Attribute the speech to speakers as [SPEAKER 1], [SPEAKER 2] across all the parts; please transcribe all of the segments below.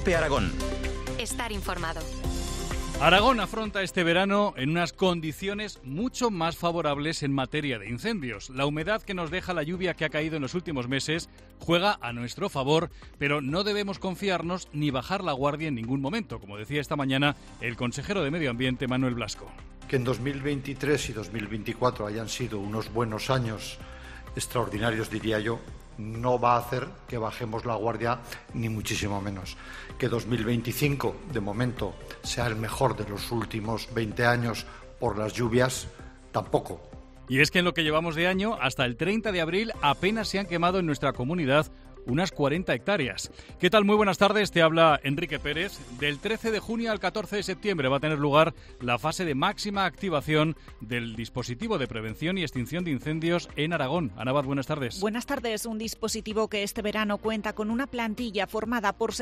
[SPEAKER 1] COPE Aragón.
[SPEAKER 2] Estar informado.
[SPEAKER 3] Aragón afronta este verano en unas condiciones mucho más favorables en materia de incendios. La humedad que nos deja la lluvia que ha caído en los últimos meses juega a nuestro favor, pero no debemos confiarnos ni bajar la guardia en ningún momento, como decía esta mañana el consejero de Medio Ambiente, Manuel Blasco.
[SPEAKER 4] Que en 2023 y 2024 hayan sido unos buenos años extraordinarios, diría yo, no va a hacer que bajemos la guardia, ni muchísimo menos. Que 2025, de momento, sea el mejor de los últimos 20 años por las lluvias, tampoco.
[SPEAKER 3] Y es que en lo que llevamos de año, hasta el 30 de abril, apenas se han quemado en nuestra comunidad unas 40 hectáreas. ¿Qué tal? Muy buenas tardes, te habla Enrique Pérez. Del 13 de junio al 14 de septiembre va a tener lugar la fase de máxima activación del dispositivo de prevención y extinción de incendios en Aragón. Ana Abad, buenas tardes.
[SPEAKER 5] Buenas tardes. Un dispositivo que este verano cuenta con una plantilla formada por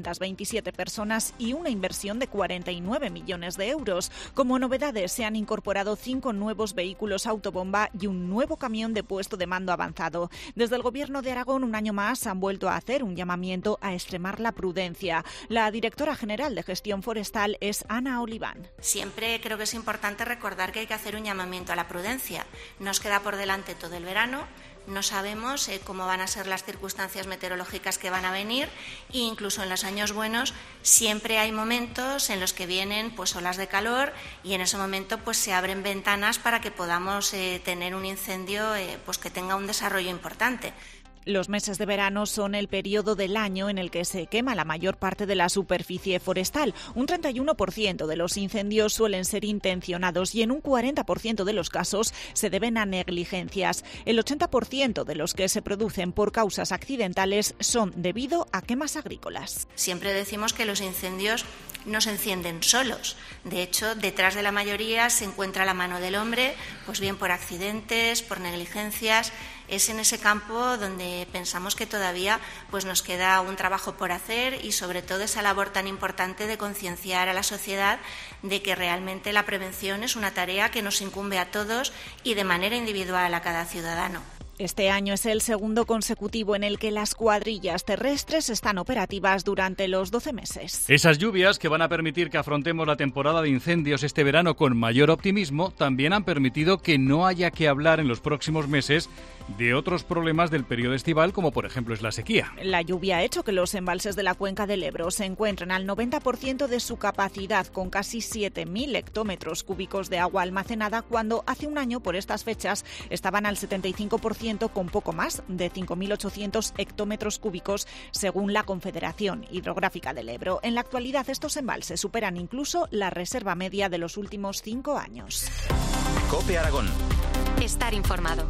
[SPEAKER 5] 627 personas y una inversión de 49 millones de euros. Como novedades, se han incorporado 5 nuevos vehículos autobomba y un nuevo camión de puesto de mando avanzado. Desde el Gobierno de Aragón, un año más, han vuelto a hacer un llamamiento a extremar la prudencia. La directora general de Gestión Forestal es Ana Oliván.
[SPEAKER 6] Siempre creo que es importante recordar que hay que hacer un llamamiento a la prudencia. Nos queda por delante todo el verano. No sabemos cómo van a ser las circunstancias meteorológicas que van a venir e incluso en los años buenos siempre hay momentos en los que vienen olas de calor y en ese momento se abren ventanas para que podamos tener un incendio que tenga un desarrollo importante.
[SPEAKER 5] Los meses de verano son el periodo del año en el que se quema la mayor parte de la superficie forestal. Un 31% de los incendios suelen ser intencionados y en un 40% de los casos se deben a negligencias. El 80% de los que se producen por causas accidentales son debido a quemas agrícolas.
[SPEAKER 6] Siempre decimos que los incendios no se encienden solos. De hecho, detrás de la mayoría se encuentra la mano del hombre, bien por accidentes, por negligencias. Es en ese campo donde pensamos que todavía nos queda un trabajo por hacer y sobre todo esa labor tan importante de concienciar a la sociedad de que realmente la prevención es una tarea que nos incumbe a todos y de manera individual a cada ciudadano.
[SPEAKER 5] Este año es el segundo consecutivo en el que las cuadrillas terrestres están operativas durante los 12 meses.
[SPEAKER 3] Esas lluvias que van a permitir que afrontemos la temporada de incendios este verano con mayor optimismo también han permitido que no haya que hablar en los próximos meses de otros problemas del periodo estival, como por ejemplo es la sequía.
[SPEAKER 5] La lluvia ha hecho que los embalses de la cuenca del Ebro se encuentren al 90% de su capacidad, con casi 7.000 hectómetros cúbicos de agua almacenada, cuando hace un año por estas fechas estaban al 75%, con poco más de 5.800 hectómetros cúbicos, según la Confederación Hidrográfica del Ebro. En la actualidad, estos embalses superan incluso la reserva media de los últimos 5 años.
[SPEAKER 1] COPE Aragón.
[SPEAKER 2] Estar informado.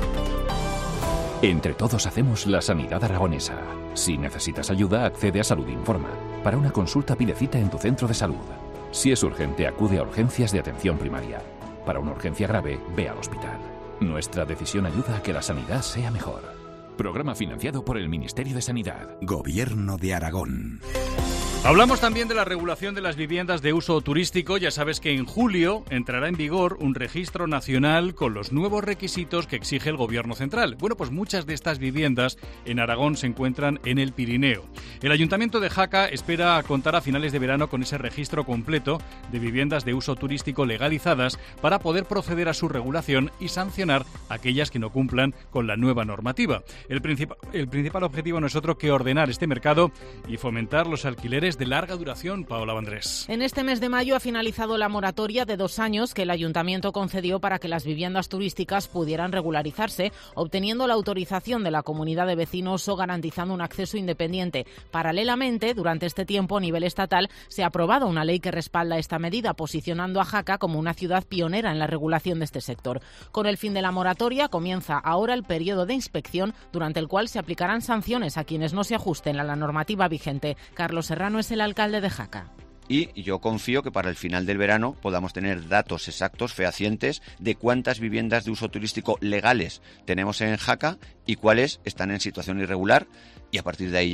[SPEAKER 7] Entre todos hacemos la sanidad aragonesa. Si necesitas ayuda, accede a Salud Informa. Para una consulta, pide cita en tu centro de salud. Si es urgente, acude a urgencias de atención primaria. Para una urgencia grave, ve al hospital. Nuestra decisión ayuda a que la sanidad sea mejor. Programa financiado por el Ministerio de Sanidad.
[SPEAKER 8] Gobierno de Aragón.
[SPEAKER 3] Hablamos también de la regulación de las viviendas de uso turístico. Ya sabes que en julio entrará en vigor un registro nacional con los nuevos requisitos que exige el Gobierno central. Bueno, pues muchas de estas viviendas en Aragón se encuentran en el Pirineo. El Ayuntamiento de Jaca espera contar a finales de verano con ese registro completo de viviendas de uso turístico legalizadas para poder proceder a su regulación y sancionar aquellas que no cumplan con la nueva normativa. El principal objetivo no es otro que ordenar este mercado y fomentar los alquileres de larga duración. Paola Vandrés.
[SPEAKER 9] En este mes de mayo ha finalizado la moratoria de 2 años que el Ayuntamiento concedió para que las viviendas turísticas pudieran regularizarse, obteniendo la autorización de la comunidad de vecinos o garantizando un acceso independiente. Paralelamente, durante este tiempo, a nivel estatal, se ha aprobado una ley que respalda esta medida, posicionando a Jaca como una ciudad pionera en la regulación de este sector. Con el fin de la moratoria, comienza ahora el periodo de inspección, durante el cual se aplicarán sanciones a quienes no se ajusten a la normativa vigente. Carlos Serrano es el alcalde de Jaca.
[SPEAKER 10] Y yo confío que para el final del verano podamos tener datos exactos, fehacientes, de cuántas viviendas de uso turístico legales tenemos en Jaca y cuáles están en situación irregular, y a partir de ahí ya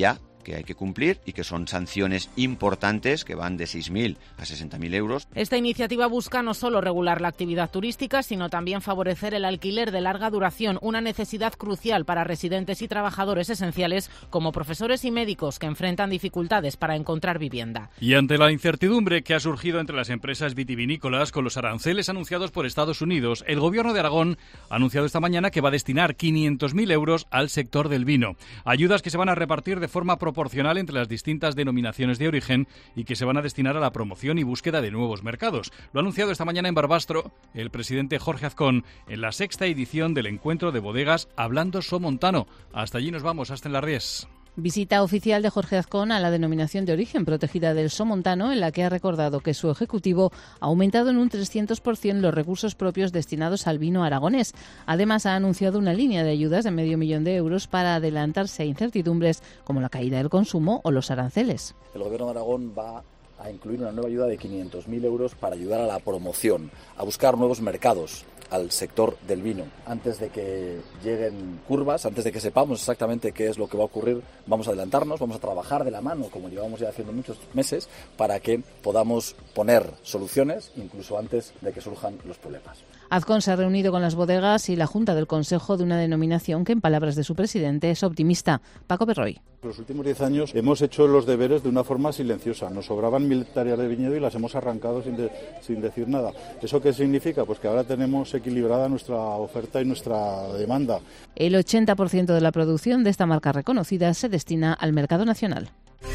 [SPEAKER 10] que hay que cumplir y que son sanciones importantes que van de 6.000 a 60.000 euros.
[SPEAKER 9] Esta iniciativa busca no solo regular la actividad turística, sino también favorecer el alquiler de larga duración, una necesidad crucial para residentes y trabajadores esenciales como profesores y médicos que enfrentan dificultades para encontrar vivienda.
[SPEAKER 3] Y ante la incertidumbre que ha surgido entre las empresas vitivinícolas con los aranceles anunciados por Estados Unidos, el Gobierno de Aragón ha anunciado esta mañana que va a destinar 500.000 euros al sector del vino. Ayudas que se van a repartir de forma proporcional entre las distintas denominaciones de origen y que se van a destinar a la promoción y búsqueda de nuevos mercados. Lo ha anunciado esta mañana en Barbastro el presidente Jorge Azcón en la 6ª edición del encuentro de bodegas Hablando Somontano. Hasta allí nos vamos, hasta en Las Ries.
[SPEAKER 1] Visita oficial de Jorge Azcón a la denominación de origen protegida del Somontano, en la que ha recordado que su ejecutivo ha aumentado en un 300% los recursos propios destinados al vino aragonés. Además, ha anunciado una línea de ayudas de €500.000 de euros para adelantarse a incertidumbres como la caída del consumo o los aranceles.
[SPEAKER 11] El Gobierno de Aragón va a incluir una nueva ayuda de 500.000 euros para ayudar a la promoción, a buscar nuevos mercados al sector del vino. Antes de que lleguen curvas, antes de que sepamos exactamente qué es lo que va a ocurrir, vamos a adelantarnos, vamos a trabajar de la mano, como llevamos ya haciendo muchos meses, para que podamos poner soluciones incluso antes de que surjan los problemas.
[SPEAKER 1] Azcón se ha reunido con las bodegas y la Junta del Consejo de una denominación que, en palabras de su presidente, es optimista. Paco Perroy.
[SPEAKER 12] En los últimos 10 años hemos hecho los deberes de una forma silenciosa. Nos sobraban 1.000 hectáreas de viñedo y las hemos arrancado sin decir nada. ¿Eso qué significa? Pues que ahora tenemos equilibrada nuestra oferta y nuestra demanda.
[SPEAKER 1] El 80% de la producción de esta marca reconocida se destina al mercado nacional.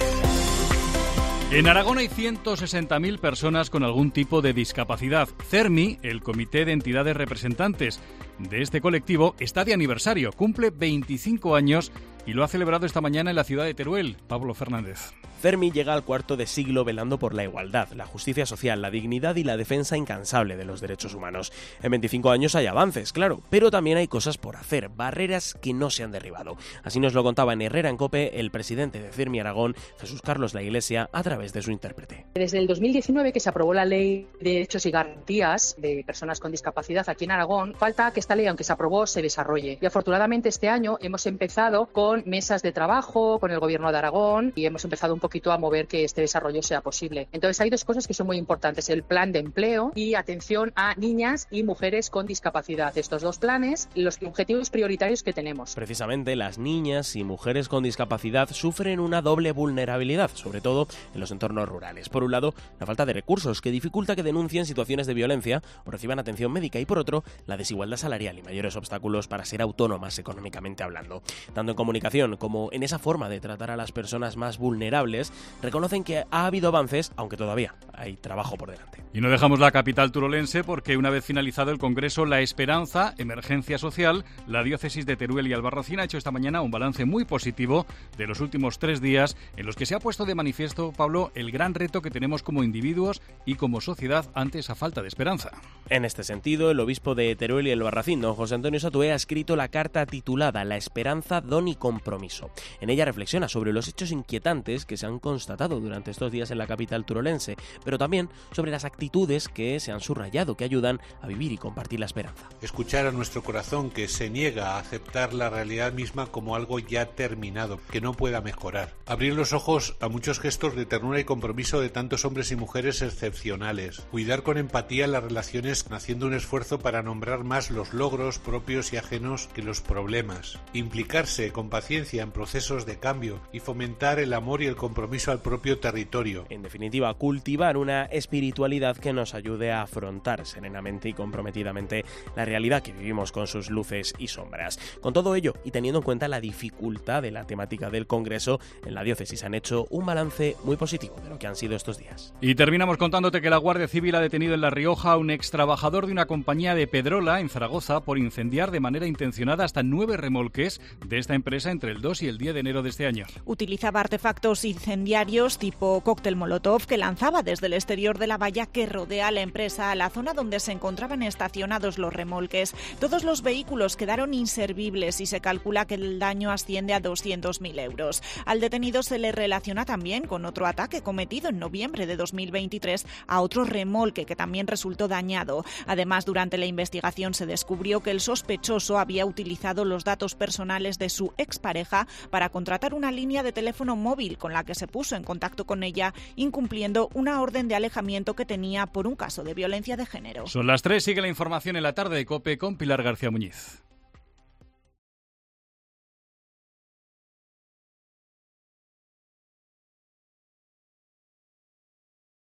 [SPEAKER 3] En Aragón hay 160.000 personas con algún tipo de discapacidad. CERMI, el Comité de Entidades Representantes de este colectivo, está de aniversario. Cumple 25 años y lo ha celebrado esta mañana en la ciudad de Teruel. Pablo Fernández.
[SPEAKER 13] CERMI llega al cuarto de siglo velando por la igualdad, la justicia social, la dignidad y la defensa incansable de los derechos humanos. En 25 años hay avances, claro, pero también hay cosas por hacer, barreras que no se han derribado. Así nos lo contaba en Herrera en COPE el presidente de CERMI Aragón, Jesús Carlos La Iglesia, a través de su intérprete.
[SPEAKER 14] Desde el 2019, que se aprobó la Ley de Derechos y Garantías de Personas con Discapacidad aquí en Aragón, falta que esta ley, aunque se aprobó, se desarrolle. Y afortunadamente este año hemos empezado con mesas de trabajo, con el Gobierno de Aragón, y hemos empezado un poquito a mover que este desarrollo sea posible. Entonces hay dos cosas que son muy importantes, el plan de empleo y atención a niñas y mujeres con discapacidad. Estos dos planes, los objetivos prioritarios que tenemos.
[SPEAKER 13] Precisamente las niñas y mujeres con discapacidad sufren una doble vulnerabilidad, sobre todo en los entornos rurales. Por un lado, la falta de recursos que dificulta que denuncien situaciones de violencia o reciban atención médica, y por otro, la desigualdad salarial y mayores obstáculos para ser autónomas económicamente hablando. Tanto en comunicación como en esa forma de tratar a las personas más vulnerables, reconocen que ha habido avances, aunque todavía hay trabajo por delante.
[SPEAKER 3] Y no dejamos la capital turolense porque una vez finalizado el Congreso La Esperanza, Emergencia Social, la diócesis de Teruel y Albarracín ha hecho esta mañana un balance muy positivo de los últimos 3 días en los que se ha puesto de manifiesto, Pablo, el gran reto que tenemos como individuos y como sociedad ante esa falta de esperanza.
[SPEAKER 13] En este sentido, el obispo de Teruel y Albarracín, don José Antonio Satué, ha escrito la carta titulada La esperanza, don y compromiso. En ella reflexiona sobre los hechos inquietantes que se han constatado durante estos días en la capital turolense, pero también sobre las actitudes que se han subrayado que ayudan a vivir y compartir la esperanza.
[SPEAKER 15] Escuchar a nuestro corazón que se niega a aceptar la realidad misma como algo ya terminado, que no pueda mejorar. Abrir los ojos a muchos gestos de ternura y compromiso de tantos hombres y mujeres excepcionales. Cuidar con empatía las relaciones haciendo un esfuerzo para nombrar más los logros propios y ajenos que los problemas. Implicarse con paciencia en procesos de cambio y fomentar el amor y el compromiso al propio territorio.
[SPEAKER 13] En definitiva, cultivar una espiritualidad que nos ayude a afrontar serenamente y comprometidamente la realidad que vivimos con sus luces y sombras. Con todo ello, y teniendo en cuenta la dificultad de la temática del Congreso, en la diócesis han hecho un balance muy positivo de lo que han sido estos días.
[SPEAKER 3] Y terminamos contándote que la Guardia Civil ha detenido en La Rioja a un extrabajador de una compañía de Pedrola, en Zaragoza, por incendiar de manera intencionada hasta 9 remolques de esta empresa entre el 2 y el 10 de enero de este año.
[SPEAKER 5] Utilizaba artefactos incendiarios tipo cóctel molotov que lanzaba desde el exterior de la valla que rodea la empresa a la zona donde se encontraban estacionados los remolques. Todos los vehículos quedaron inservibles y se calcula que el daño asciende a 200.000 euros. Al detenido se le relaciona también con otro ataque cometido en noviembre de 2023 a otro remolque que también resultó dañado. Además, durante la investigación se descubrió que el sospechoso había utilizado los datos personales de su expareja para contratar una línea de teléfono móvil con la que se puso en contacto con ella, incumpliendo una orden de alejamiento que tenía por un caso de violencia de género.
[SPEAKER 3] Son las 3, sigue la información en la tarde de COPE con Pilar García Muñiz.